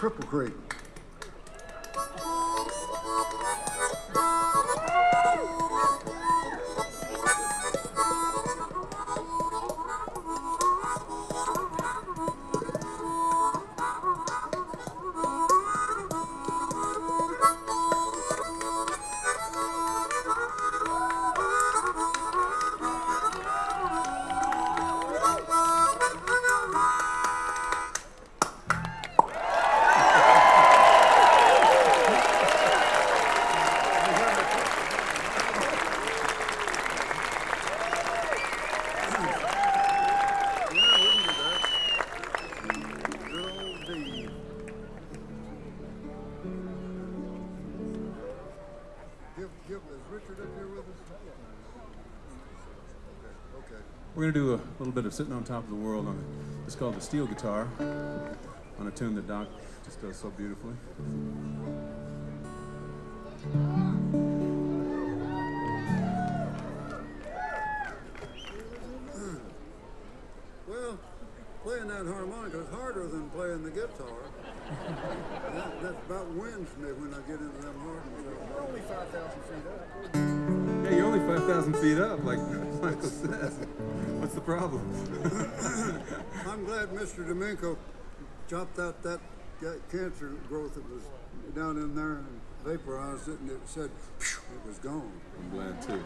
Cripple Creek. We're going to do a little bit of Sitting on Top of the World on it's called the steel guitar on a tune that Doc just does so beautifully. Well, playing that harmonica is harder than playing the guitar. That about wins me when I get into them harmonies. We're only 5,000 feet up. Yeah, you're only 5,000 feet up, like Michael says. What's the problem? I'm glad Mr. Domenico chopped out that cancer growth that was down in there and vaporized it, and it said, it was gone. I'm glad too.